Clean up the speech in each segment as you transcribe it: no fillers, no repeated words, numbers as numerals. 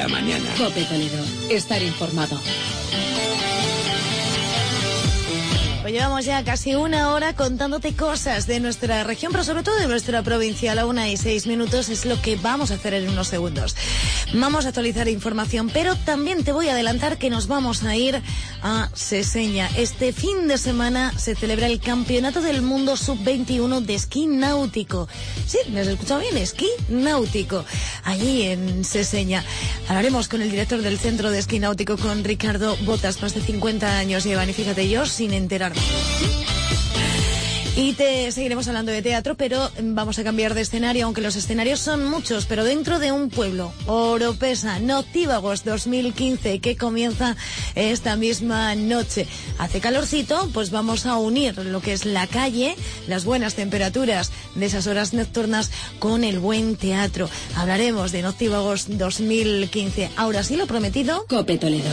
la mañana. COPE Toledo. Estar informado. Pues llevamos ya casi una hora contándote cosas de nuestra región, pero sobre todo de nuestra provincia. A la 1:06 es lo que vamos a hacer en unos segundos. Vamos a actualizar información, pero también te voy a adelantar que nos vamos a ir a Seseña. Este fin de semana se celebra el Campeonato del Mundo Sub-21 de esquí náutico. Sí, ¿me has escuchado bien? Esquí náutico. Allí en Seseña. Hablaremos con el director del Centro de Esquí Náutico, con Ricardo Botas. Más de 50 años llevan, y fíjate, yo sin enterarme. Y te seguiremos hablando de teatro, pero vamos a cambiar de escenario, aunque los escenarios son muchos, pero dentro de un pueblo. Oropesa, Noctívagos 2015, que comienza esta misma noche. Hace calorcito, pues vamos a unir lo que es la calle, las buenas temperaturas de esas horas nocturnas, con el buen teatro. Hablaremos de Noctívagos 2015. Ahora sí, lo prometido. COPE Toledo.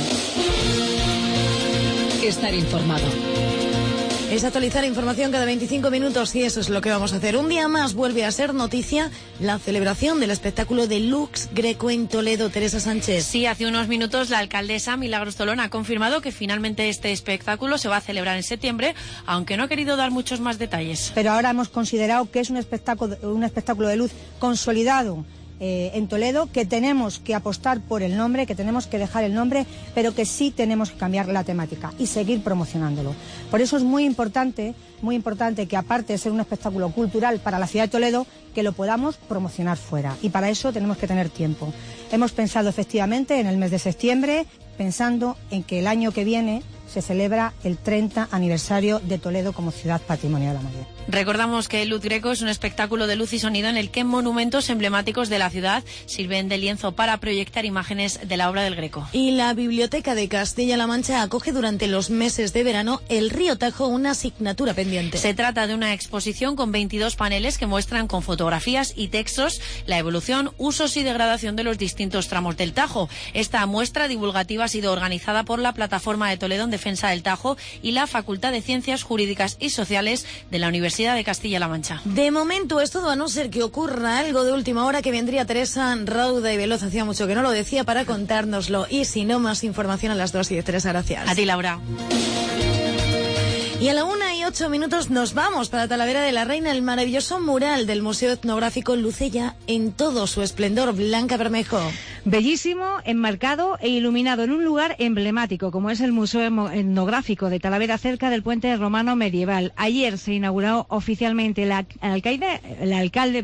Estar informado. Es actualizar información cada 25 minutos y eso es lo que vamos a hacer. Un día más vuelve a ser noticia la celebración del espectáculo de Lux Greco en Toledo. Teresa Sánchez. Sí, hace unos minutos la alcaldesa Milagros Tolón ha confirmado que finalmente este espectáculo se va a celebrar en septiembre, aunque no ha querido dar muchos más detalles. Pero ahora hemos considerado que es un espectáculo de luz consolidado en Toledo, que tenemos que apostar por el nombre, que tenemos que dejar el nombre, pero que sí tenemos que cambiar la temática y seguir promocionándolo. Por eso es muy importante que, aparte de ser un espectáculo cultural para la ciudad de Toledo, que lo podamos promocionar fuera. Y para eso tenemos que tener tiempo. Hemos pensado efectivamente en el mes de septiembre, pensando en que el año que viene se celebra el 30 aniversario de Toledo como ciudad patrimonio de la humanidad. Recordamos que Luz Greco es un espectáculo de luz y sonido en el que monumentos emblemáticos de la ciudad sirven de lienzo para proyectar imágenes de la obra del Greco. Y la Biblioteca de Castilla-La Mancha acoge durante los meses de verano el Río Tajo, una asignatura pendiente. Se trata de una exposición con 22 paneles que muestran con fotografías y textos la evolución, usos y degradación de los distintos tramos del Tajo. Esta muestra divulgativa ha sido organizada por la Plataforma de Toledo en Defensa del Tajo y la Facultad de Ciencias Jurídicas y Sociales de la Universidad de Castilla-La Mancha. De momento es todo, a no ser que ocurra algo de última hora, que vendría Teresa rauda y veloz, hacía mucho que no lo decía, para contárnoslo. Y si no, más información a las 2:03. Gracias. A ti, Laura. Y a la 1:08 nos vamos para Talavera de la Reina. El maravilloso mural del Museo Etnográfico luce ya en todo su esplendor. Blanca Bermejo. Bellísimo, enmarcado e iluminado en un lugar emblemático como es el Museo Etnográfico de Talavera, cerca del puente romano medieval. Ayer se inauguró oficialmente. El alcalde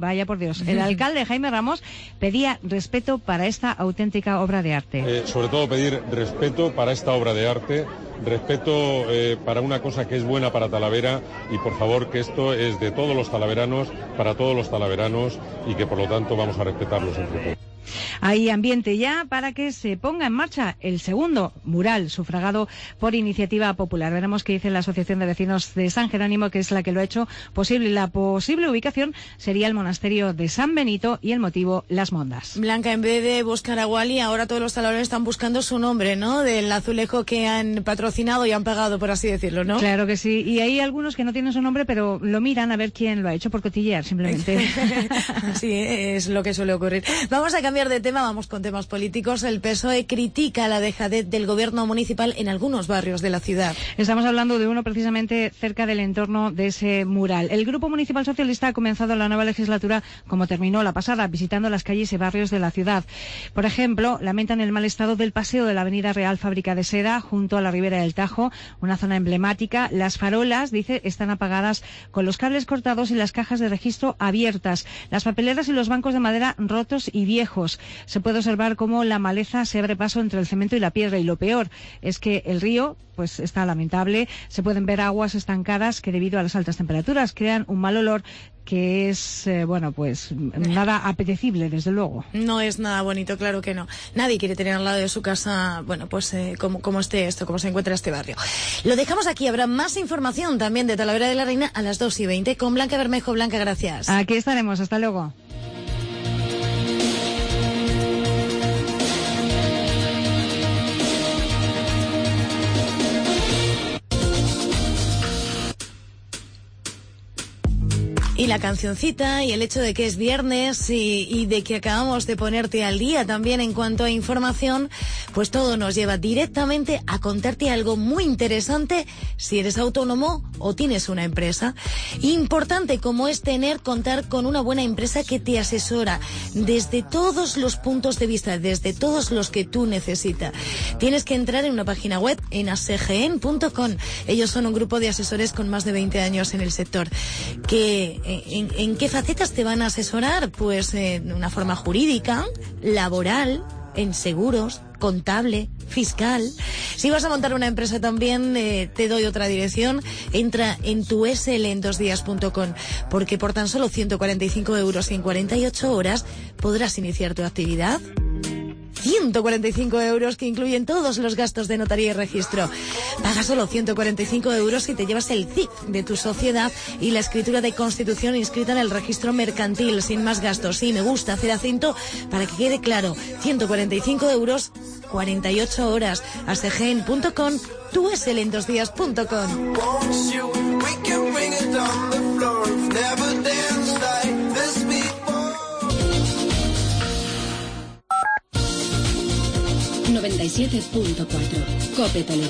Jaime Ramos pedía respeto para esta auténtica obra de arte. Sobre todo pedir respeto para esta obra de arte, respeto para una cosa que es buena para Talavera, y por favor que esto es de todos los talaveranos, para todos los talaveranos, y que por lo tanto vamos a respetarlos entre todos. Hay ambiente ya para que se ponga en marcha el segundo mural sufragado por iniciativa popular. Veremos qué dice la Asociación de Vecinos de San Jerónimo, que es la que lo ha hecho posible. La posible ubicación sería el monasterio de San Benito y el motivo Las Mondas. Blanca, en vez de buscar a Wally, ahora todos los talaveranos están buscando su nombre, ¿no? Del azulejo que han patrocinado y han pagado, por así decirlo, ¿no? Claro que sí. Y hay algunos que no tienen su nombre, pero lo miran a ver quién lo ha hecho, por cotillear, simplemente. Sí, es lo que suele ocurrir. Vamos a cambiar de tema, vamos con temas políticos. El PSOE critica la dejadez del gobierno municipal en algunos barrios de la ciudad. Estamos hablando de uno precisamente cerca del entorno de ese mural. El Grupo Municipal Socialista ha comenzado la nueva legislatura como terminó la pasada, visitando las calles y barrios de la ciudad. Por ejemplo, lamentan el mal estado del paseo de la Avenida Real Fábrica de Seda, junto a la Ribera del Tajo, una zona emblemática. Las farolas, dice, están apagadas con los cables cortados y las cajas de registro abiertas. Las papeleras y los bancos de madera rotos y viejos. Se puede observar cómo la maleza se abre paso entre el cemento y la piedra, y lo peor es que el río pues está lamentable. Se pueden ver aguas estancadas que, debido a las altas temperaturas, crean un mal olor que es, nada apetecible, desde luego. No es nada bonito, claro que no. Nadie quiere tener al lado de su casa, como esté esto, como se encuentra este barrio. Lo dejamos aquí. Habrá más información también de Talavera de la Reina a las 2:20 con Blanca Bermejo. Blanca, gracias. Aquí estaremos. Hasta luego. Y la la cancioncita y el hecho de que es viernes y de que acabamos de ponerte al día también en cuanto a información, pues todo nos lleva directamente a contarte algo muy interesante si eres autónomo o tienes una empresa. Importante como es contar con una buena empresa que te asesora desde todos los puntos de vista, desde todos los que tú necesitas. Tienes que entrar en una página web en asegen.com. Ellos son un grupo de asesores con más de 20 años en el sector. ¿En qué facetas te van a asesorar? Pues de una forma jurídica, laboral, en seguros, contable, fiscal. Si vas a montar una empresa también, te doy otra dirección. Entra en tuslendosdias.com, porque por tan solo 145 euros y en 48 horas podrás iniciar tu actividad. 145 euros que incluyen todos los gastos de notaría y registro. Paga solo 145 euros y te llevas el CIF de tu sociedad y la escritura de constitución inscrita en el registro mercantil, sin más gastos. Sí, me gusta hacer acento para que quede claro. 145 euros, 48 horas. asegen.com, tuslendosdias.com. 97.4 COPE Toledo.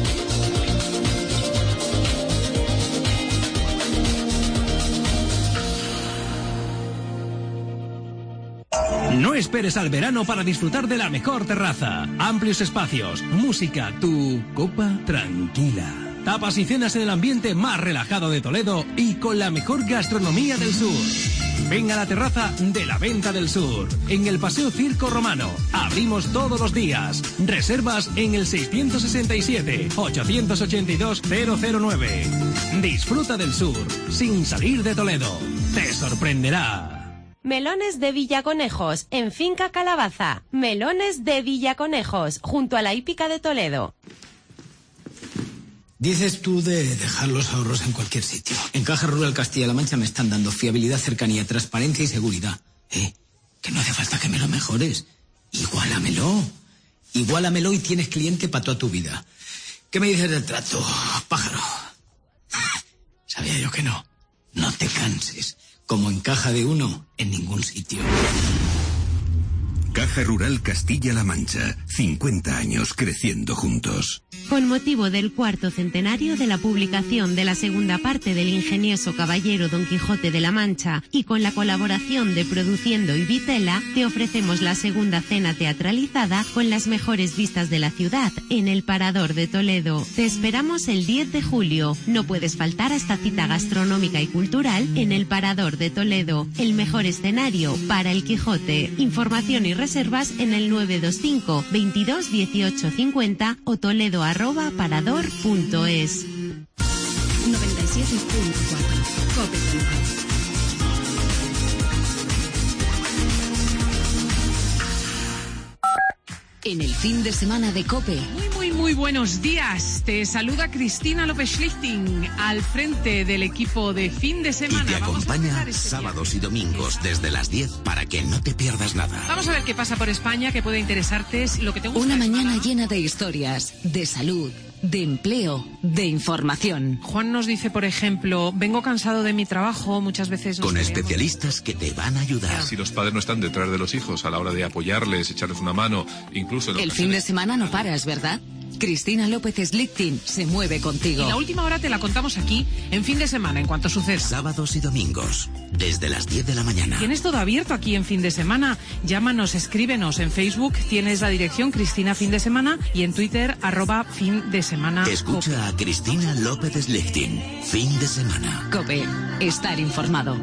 No esperes al verano para disfrutar de la mejor terraza. Amplios espacios, música, tu copa tranquila. Tapas y cenas en el ambiente más relajado de Toledo y con la mejor gastronomía del sur. Ven a la terraza de la Venta del Sur, en el Paseo Circo Romano. Abrimos todos los días. Reservas en el 667-882-009. Disfruta del sur, sin salir de Toledo. Te sorprenderá. Melones de Villaconejos, en Finca Calabaza. Melones de Villaconejos, junto a la hípica de Toledo. Dices tú de dejar los ahorros en cualquier sitio. En Caja Rural Castilla-La Mancha me están dando fiabilidad, cercanía, transparencia y seguridad. Que no hace falta que me lo mejores. Igualamelo y tienes cliente para toda tu vida. ¿Qué me dices del trato, pájaro? Sabía yo que no. No te canses. Como en Caja de Uno, en ningún sitio. Caja Rural Castilla-La Mancha. 50 años creciendo juntos. Con motivo del 4º centenario de la publicación de la segunda parte del ingenioso caballero Don Quijote de la Mancha y con la colaboración de Produciendo y Vitela, te ofrecemos la segunda cena teatralizada con las mejores vistas de la ciudad en el Parador de Toledo. Te esperamos el 10 de julio. No puedes faltar a esta cita gastronómica y cultural en el Parador de Toledo, el mejor escenario para el Quijote. Información y reservas en el 925 22 18 50 o toledo@parador.es. 97.4 COPE Toledo. En el fin de semana de COPE. Muy buenos días. Te saluda Cristina López Schlichting al frente del equipo de fin de semana. Y te acompaña sábados y domingos desde las 10 para que no te pierdas nada. Vamos a ver qué pasa por España, que puede interesarte, lo que te gusta. Una mañana llena de historias, de salud, de empleo, de información. Juan nos dice, por ejemplo, vengo cansado de mi trabajo, muchas veces... Con especialistas que te van a ayudar. Si los padres no están detrás de los hijos a la hora de apoyarles, echarles una mano, incluso... El fin de semana no paras, ¿verdad? Cristina López Schlichting se mueve contigo. Y la última hora te la contamos aquí, en fin de semana, en cuanto suceda. Sábados y domingos, desde las 10 de la mañana. Tienes todo abierto aquí en fin de semana. Llámanos, escríbenos en Facebook, tienes la dirección Cristina Fin de Semana y en Twitter @fin de semana. Escucha a Cristina López Schlichting, fin de semana. COPE, estar informado.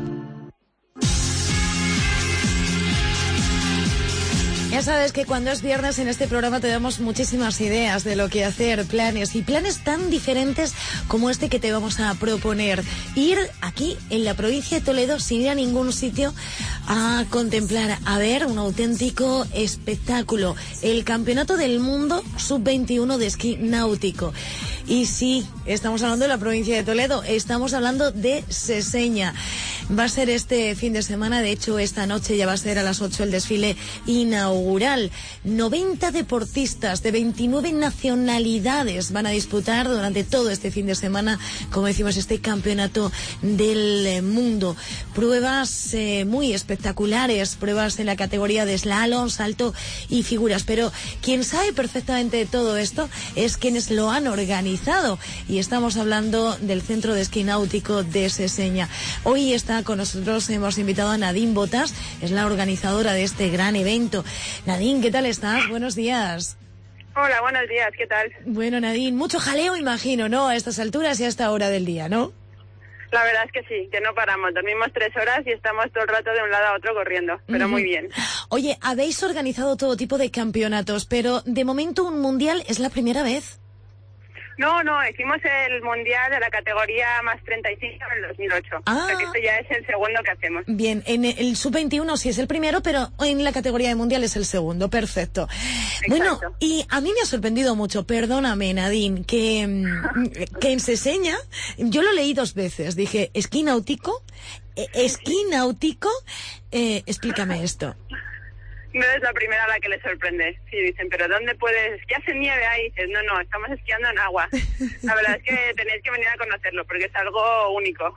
Ya sabes que cuando es viernes en este programa te damos muchísimas ideas de lo que hacer, planes tan diferentes como este que te vamos a proponer. Ir aquí en la provincia de Toledo sin ir a ningún sitio a contemplar, a ver un auténtico espectáculo. El Campeonato del Mundo Sub-21 de esquí náutico. Y sí, estamos hablando de la provincia de Toledo, estamos hablando de Seseña. Va a ser este fin de semana, de hecho esta noche ya va a ser a las 8 el desfile inaugural. 90 deportistas de 29 nacionalidades van a disputar durante todo este fin de semana, como decimos, este campeonato del mundo. Pruebas muy espectaculares, pruebas en la categoría de slalom, salto y figuras, pero quien sabe perfectamente de todo esto es quienes lo han organizado, y estamos hablando del Centro de Esquí Náutico de Seseña. Hoy está con nosotros, hemos invitado a Nadine Botas, es la organizadora de este gran evento. Nadine, ¿qué tal estás? Buenos días. Hola, buenos días, ¿qué tal? Bueno, Nadine, mucho jaleo imagino, ¿no? A estas alturas y a esta hora del día, ¿no? La verdad es que sí, que no paramos. Dormimos 3 horas y estamos todo el rato de un lado a otro corriendo, pero muy bien. Oye, habéis organizado todo tipo de campeonatos, pero de momento un mundial es la primera vez. No, hicimos el mundial de la categoría más 35 en el 2008. O sea que este ya es el segundo que hacemos. Bien, en el sub-21 sí es el primero, pero en la categoría de mundial es el segundo. Perfecto. Exacto. Bueno, y a mí me ha sorprendido mucho, perdóname, Nadine, que en Seseña, yo lo leí 2 veces, dije, esquí náutico, explícame esto. No es la primera a la que le sorprende. Sí, dicen, pero ¿dónde puedes? ¿Qué hace nieve ahí? Dices, no, estamos esquiando en agua. La verdad es que tenéis que venir a conocerlo porque es algo único.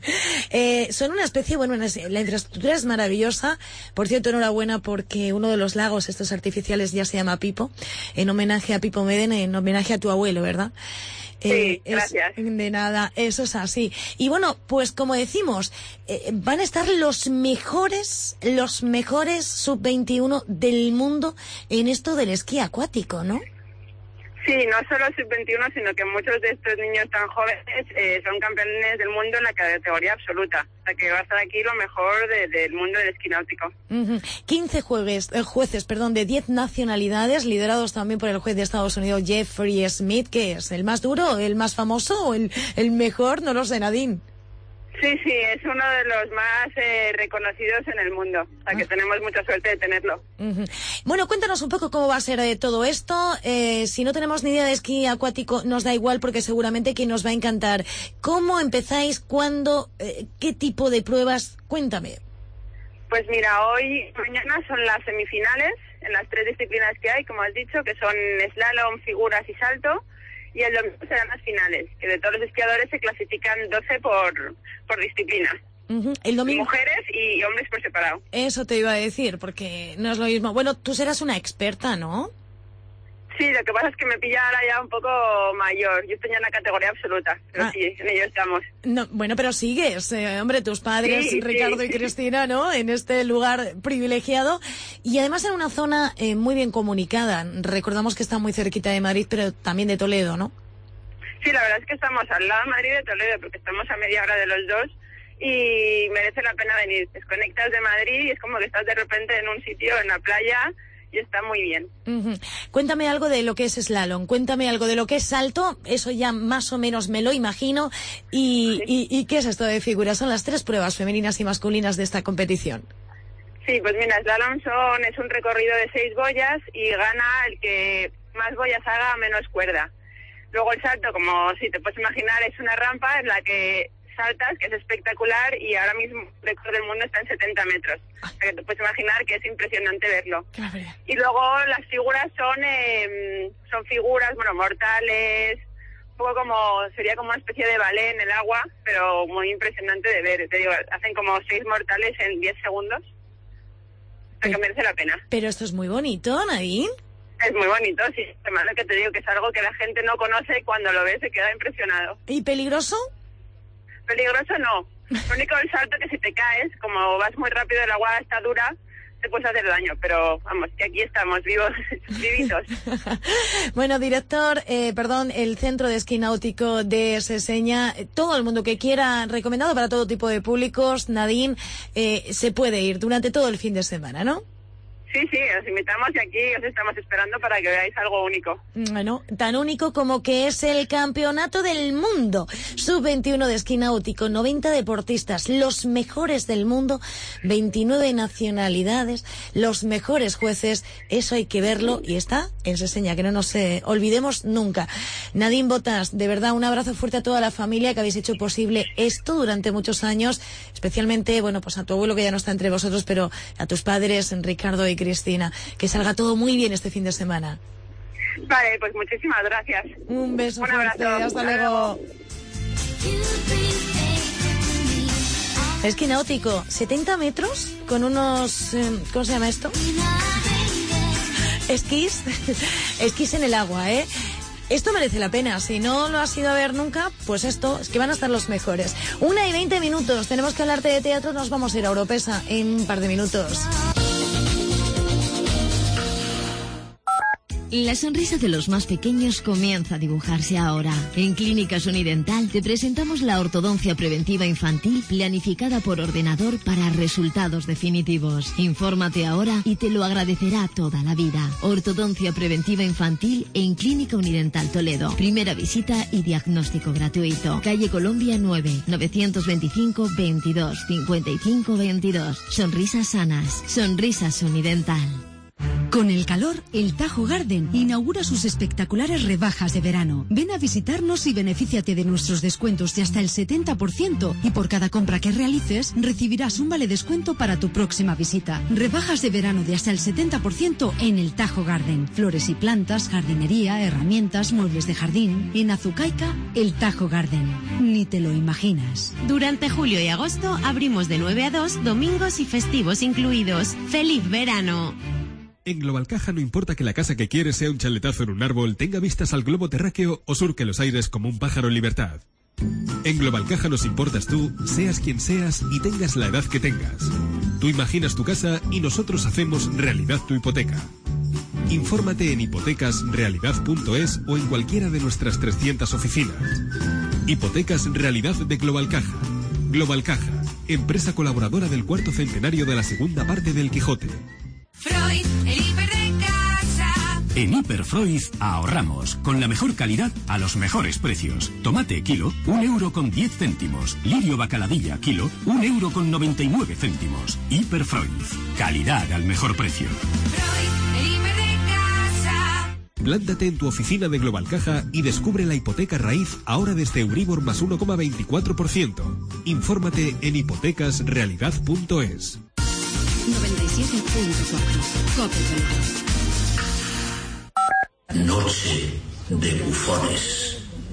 Son una especie, bueno, la infraestructura es maravillosa. Por cierto, enhorabuena porque uno de los lagos estos artificiales ya se llama Pipo, en homenaje a Pipo Medena, en homenaje a tu abuelo, ¿verdad? Sí, gracias. De nada, eso es así. Y bueno, pues como decimos, van a estar los mejores sub-21 del mundo en esto del esquí acuático, ¿no? Sí, no solo sub-21, sino que muchos de estos niños tan jóvenes son campeones del mundo en la categoría absoluta. O sea que va a estar aquí lo mejor del mundo del esquí náutico. 15 jueces, de 10 nacionalidades, liderados también por el juez de Estados Unidos, Jeffrey Smith, que es el más duro, el más famoso o el mejor, no lo sé, Nadine. Sí, es uno de los más reconocidos en el mundo, o sea que tenemos mucha suerte de tenerlo. Bueno, cuéntanos un poco cómo va a ser todo esto. Si no tenemos ni idea de esquí acuático, nos da igual porque seguramente que nos va a encantar. ¿Cómo empezáis? ¿Cuándo? ¿Qué tipo de pruebas? Cuéntame. Pues mira, mañana son las semifinales en las 3 disciplinas que hay, como has dicho, que son slalom, figuras y salto. Y el domingo serán las finales, que de todos los esquiadores se clasifican 12 por disciplina. El domingo... Mujeres y hombres por separado. Eso te iba a decir, porque no es lo mismo. Bueno, tú serás una experta, ¿no? Sí, lo que pasa es que me pilla ahora ya un poco mayor. Yo estoy ya en la categoría absoluta, pero sí, en ello estamos. No, bueno, pero sigues, hombre, tus padres, sí, Ricardo y Cristina, ¿no? En este lugar privilegiado y además en una zona muy bien comunicada. Recordamos que está muy cerquita de Madrid, pero también de Toledo, ¿no? Sí, la verdad es que estamos al lado de Madrid y de Toledo, porque estamos a media hora de los dos y merece la pena venir. Desconectas de Madrid y es como que estás de repente en un sitio, en la playa, y está muy bien. Cuéntame algo de lo que es slalom, cuéntame algo de lo que es salto, eso ya más o menos me lo imagino. ¿Y qué es esto de figuras? Son las 3 pruebas femeninas y masculinas de esta competición. Sí, pues mira, slalom es un recorrido de 6 boyas y gana el que más boyas haga a menos cuerda. Luego el salto, como si te puedes imaginar, es una rampa en la que saltas, que es espectacular, y ahora mismo el récord del mundo está en 70 metros. O sea que te puedes imaginar que es impresionante verlo. Y luego las figuras son figuras, mortales, un poco sería como una especie de ballet en el agua, pero muy impresionante de ver. Te digo, hacen como 6 mortales en 10 segundos. O sea que merece la pena. Pero esto es muy bonito, Nadine. Es muy bonito, sí. Además, lo que te digo, que es algo que la gente no conoce y cuando lo ve se queda impresionado. ¿Y peligroso? Peligroso no. Lo único el salto que si te caes, como vas muy rápido, el agua está dura, te puedes hacer daño, pero vamos, que aquí estamos vivos, vivitos. Bueno, director, el Centro de Esquí Náutico de Seseña, todo el mundo que quiera, recomendado para todo tipo de públicos, Nadine, se puede ir durante todo el fin de semana, ¿no? Sí, os invitamos y aquí os estamos esperando para que veáis algo único. Bueno, tan único como que es el Campeonato del Mundo Sub-21 de esquí náutico, 90 deportistas, los mejores del mundo, 29 nacionalidades, los mejores jueces, eso hay que verlo y está en Seseña, que no nos olvidemos nunca. Nadine Botas, de verdad, un abrazo fuerte a toda la familia que habéis hecho posible esto durante muchos años, especialmente, bueno, pues a tu abuelo que ya no está entre vosotros, pero a tus padres, Ricardo y Cristina, que salga todo muy bien este fin de semana. Vale, pues muchísimas gracias. Un beso fuerte, abrazo. hasta luego. Esquí náutico, 70 metros con unos, ¿cómo se llama esto? Esquís, esquís en el agua, ¿eh? Esto merece la pena. Si no lo has ido a ver nunca, pues esto, es que van a estar los mejores. 1:20, tenemos que hablarte de teatro, nos vamos a ir a Oropesa en un par de minutos. La sonrisa de los más pequeños comienza a dibujarse ahora. En Clínicas Unidental te presentamos la ortodoncia preventiva infantil planificada por ordenador para resultados definitivos. Infórmate ahora y te lo agradecerá toda la vida. Ortodoncia preventiva infantil en Clínica Unidental Toledo. Primera visita y diagnóstico gratuito. Calle Colombia 9, 925 22 55 22. Sonrisas sanas. Sonrisas Unidental. Con el calor, el Tajo Garden inaugura sus espectaculares rebajas de verano. Ven a visitarnos y benefíciate de nuestros descuentos de hasta el 70% y por cada compra que realices recibirás un vale descuento para tu próxima visita. Rebajas de verano de hasta el 70% en el Tajo Garden. Flores y plantas, jardinería, herramientas, muebles de jardín. En Azucaica, el Tajo Garden. Ni te lo imaginas. Durante julio y agosto abrimos de 9 a 2, domingos y festivos incluidos. ¡Feliz verano! En Global Caja no importa que la casa que quieres sea un chaletazo en un árbol, tenga vistas al globo terráqueo o surque los aires como un pájaro en libertad. En Global Caja nos importas tú, seas quien seas y tengas la edad que tengas. Tú imaginas tu casa y nosotros hacemos realidad tu hipoteca. Infórmate en hipotecasrealidad.es o en cualquiera de nuestras 300 oficinas. Hipotecas Realidad de Global Caja. Global Caja, empresa colaboradora del 4º centenario de la segunda parte del Quijote. Freud, el hiper de casa. En Hiperfreud ahorramos con la mejor calidad a los mejores precios. Tomate kilo, 1,10 €. Lirio bacaladilla kilo, 1,99 €. Hiperfreud, calidad al mejor precio. Freud, el hiper de casa. Plántate en tu oficina de Global Caja y descubre la hipoteca raíz ahora desde Euribor más 1,24%. Infórmate en hipotecasrealidad.es. 97.4 Noche de bufones.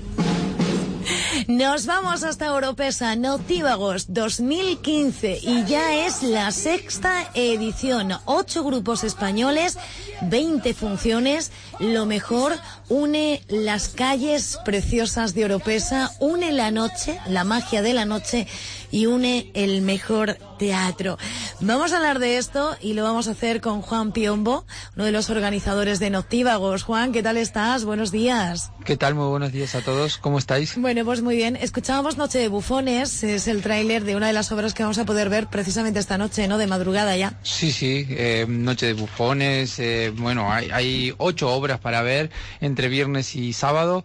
Nos vamos hasta Oropesa, Noctívagos 2015 y ya es la 6ª edición. 8 grupos españoles, 20 funciones. Lo mejor, une las calles preciosas de Oropesa, une la noche, la magia de la noche y une el mejor teatro. Vamos a hablar de esto y lo vamos a hacer con Juan Piombo, uno de los organizadores de Noctívagos. Juan, ¿qué tal estás? Buenos días. ¿Qué tal? Muy buenos días a todos. ¿Cómo estáis? Bueno, pues muy bien. Escuchábamos Noche de Bufones, es el tráiler de una de las obras que vamos a poder ver precisamente esta noche, ¿no? De madrugada ya. Sí, Noche de Bufones. Bueno, hay 8 obras para ver entre viernes y sábado.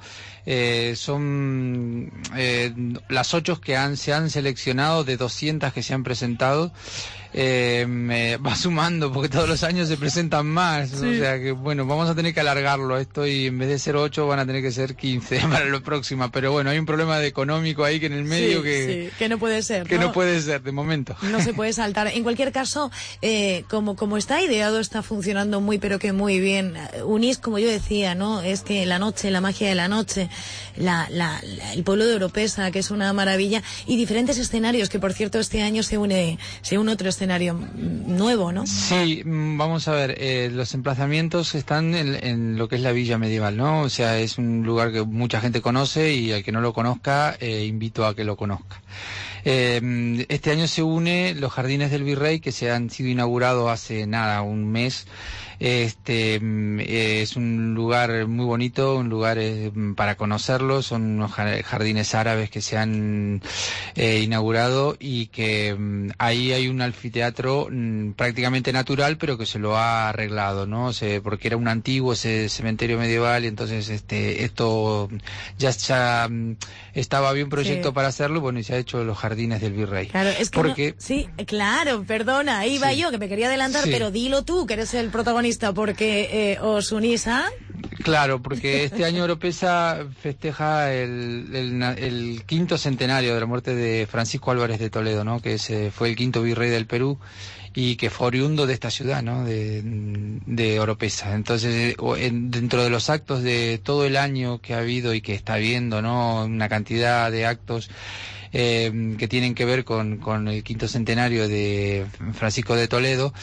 Son las 8 que se han seleccionado de 200 que se han presentado. Va sumando porque todos los años se presentan más, sí. O sea que bueno, vamos a tener que alargarlo esto y en vez de ser 8 van a tener que ser 15 para la próxima, pero bueno, hay un problema económico ahí que en el medio que no puede ser, que no puede ser de momento, no se puede saltar. En cualquier caso, como está ideado, está funcionando muy pero que muy bien. Unís, como yo decía, no es que la noche, la magia de la noche, el pueblo de Oropesa, que es una maravilla, y diferentes escenarios, que por cierto este año se une otro escenario nuevo, ¿no? Sí, vamos a ver, los emplazamientos están en lo que es la villa medieval, ¿no? O sea, es un lugar que mucha gente conoce y al que no lo conozca, invito a que lo conozca. Este año se une los Jardines del Virrey, que se han sido inaugurados hace nada, un mes. Es un lugar muy bonito, un lugar para conocerlo. Son unos jardines árabes que se han inaugurado y que ahí hay un anfiteatro prácticamente natural, pero que se lo ha arreglado, ¿no? Porque era un antiguo cementerio medieval, y entonces esto ya estaba, había un proyecto para hacerlo, bueno, y se ha hecho los Jardines del Virrey. Claro, es que porque... sí, claro, perdona, ahí va yo, que me quería adelantar, pero dilo tú, que eres el protagonista, porque os unís a... Claro, porque este año Oropesa festeja el quinto centenario de la muerte de Francisco Álvarez de Toledo, ¿no? Que fue el quinto virrey del Perú y que fue oriundo de esta ciudad, ¿no? De Oropesa. Entonces, dentro de los actos de todo el año que ha habido y que está habiendo, ¿no? Una cantidad de actos que tienen que ver con el quinto centenario de Francisco de Toledo.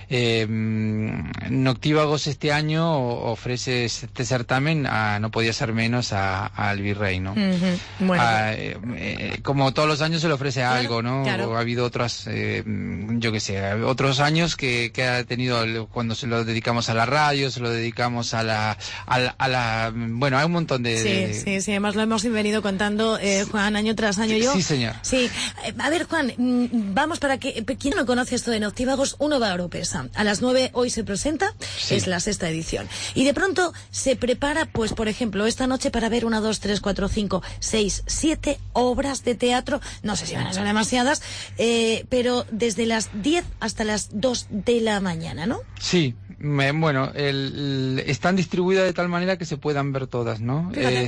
Noctívagos este año ofrece este certamen, no podía ser menos al virrey, ¿no? Bueno. Como todos los años se le ofrece algo, ¿no? Claro. Ha habido otras, yo qué sé, otros años que ha tenido, cuando se lo dedicamos a la radio, se lo dedicamos a la bueno, hay un montón de... Sí, además lo hemos venido contando, Juan, año tras año. Sí, señor. Sí, a ver, Juan, vamos, para que quien no conoce esto de Noctívagos, uno va a Oropesa. A las 9 hoy se presenta, es la 6ª edición. Y de pronto se prepara, pues, por ejemplo, esta noche para ver 1, 2, 3, 4, 5, 6, 7 obras de teatro. No sé si van a ser demasiadas, pero desde las 10 hasta las 2 de la mañana, ¿no? Sí. Bueno, están distribuidas de tal manera que se puedan ver todas, ¿no?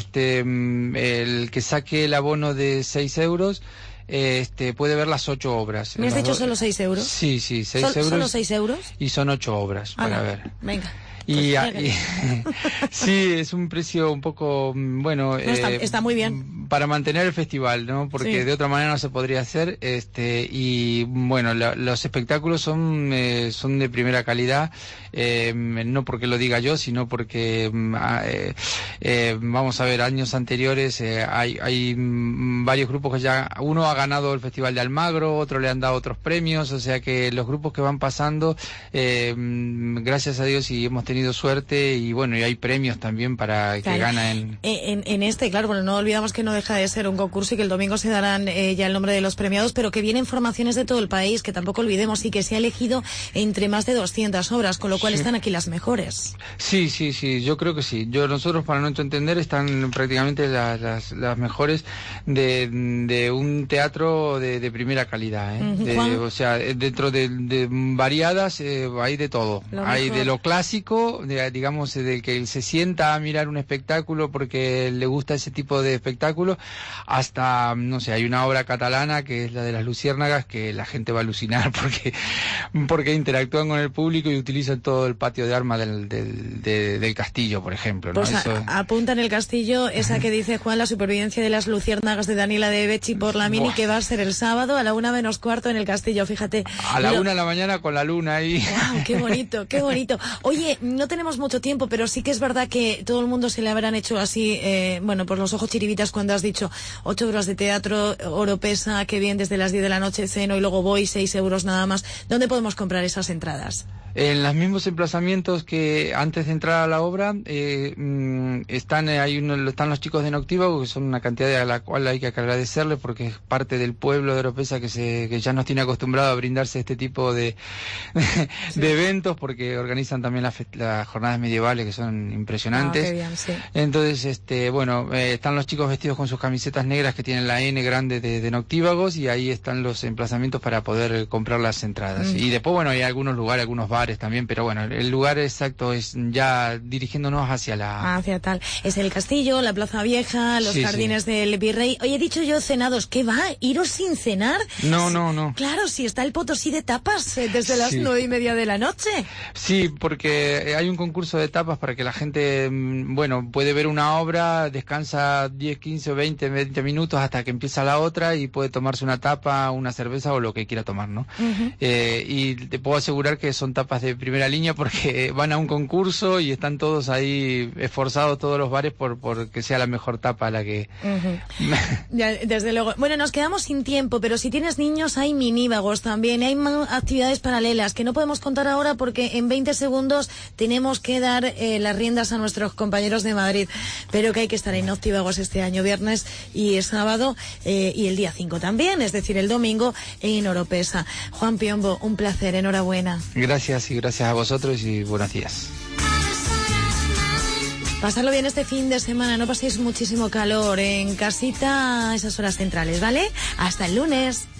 El que saque el abono de 6 euros puede ver las 8 obras. ¿Me has dicho solo 6 euros? Sí, 6 euros. ¿Solo 6 euros? Y son 8 obras para ver. Venga. Sí, es un precio un poco, bueno... está muy bien. Para mantener el festival, ¿no? Porque de otra manera no se podría hacer. Y bueno, los espectáculos son de primera calidad, no porque lo diga yo, sino porque, vamos a ver, años anteriores hay varios grupos que ya... Uno ha ganado el Festival de Almagro, otro le han dado otros premios, o sea que los grupos que van pasando, gracias a Dios, y hemos tenido suerte, y bueno, y hay premios también para que ganen. Claro, bueno, no olvidamos que no deja de ser un concurso y que el domingo se darán ya el nombre de los premiados, pero que vienen formaciones de todo el país, que tampoco olvidemos, y que se ha elegido entre más de 200 obras, con lo cual están aquí las mejores. Sí, yo creo que sí. Nosotros, para nuestro entender, están prácticamente las mejores de un teatro de primera calidad, o sea, dentro de variadas, hay de todo. Hay de lo clásico, digamos, del que se sienta a mirar un espectáculo porque le gusta ese tipo de espectáculo, hasta, no sé, hay una obra catalana que es la de las luciérnagas, que la gente va a alucinar porque interactúan con el público y utilizan todo el patio de armas del castillo, por ejemplo, ¿no? Pues apunta en el castillo esa que dice Juan, la supervivencia de las luciérnagas de Daniela de Becci por la Mini, que va a ser el sábado a la 1:15 en el castillo, fíjate. A la 1 de la mañana con la luna ahí. ¡Wow! ¡Qué bonito, qué bonito! Oye, no tenemos mucho tiempo, pero sí que es verdad que todo el mundo se le habrán hecho así, bueno, por los ojos chiribitas cuando has dicho 8 horas de teatro, Oropesa, que bien, desde las 10 de la noche ceno y luego voy, 6 euros nada más. ¿Dónde podemos comprar esas entradas? En los mismos emplazamientos que antes de entrar a la obra, están los chicos de Noctívago, que son una cantidad a la cual hay que agradecerles, porque es parte del pueblo de Oropesa que ya nos tiene acostumbrado a brindarse este tipo de eventos, porque organizan también las jornadas medievales, que son impresionantes. Qué bien, sí. Entonces, bueno, están los chicos vestidos con sus camisetas negras que tienen la N grande de Noctívagos, y ahí están los emplazamientos para poder comprar las entradas. Y después, bueno, hay algunos lugares, algunos bares también, pero bueno, el lugar exacto es ya dirigiéndonos hacia tal. Es el castillo, la Plaza Vieja, los jardines del Virrey. Oye, he dicho yo cenados, ¿qué va? ¿Iros sin cenar? No. Claro, si está el Potosí de tapas desde las 9:30 de la noche. Sí, porque hay un concurso de tapas para que la gente, bueno, puede ver una obra, descansa 10, 15 15 o 20 minutos hasta que empieza la otra y puede tomarse una tapa, una cerveza o lo que quiera tomar, ¿no? Y te puedo asegurar que son tapas de primera línea porque van a un concurso y están todos ahí esforzados, todos los bares, por que sea la mejor tapa la que... Ya, desde luego. Bueno, nos quedamos sin tiempo, pero si tienes niños hay minívagos también, hay actividades paralelas que no podemos contar ahora porque en 20 segundos tenemos que dar las riendas a nuestros compañeros de Madrid, pero que hay que estar en Noctívagos este año, viernes y sábado, y el día 5 también, es decir, el domingo en Oropesa. Juan Piombo, un placer, enhorabuena. Gracias, y gracias a vosotros y buenos días. Pasarlo bien este fin de semana, no paséis muchísimo calor en casita a esas horas centrales, ¿vale? Hasta el lunes.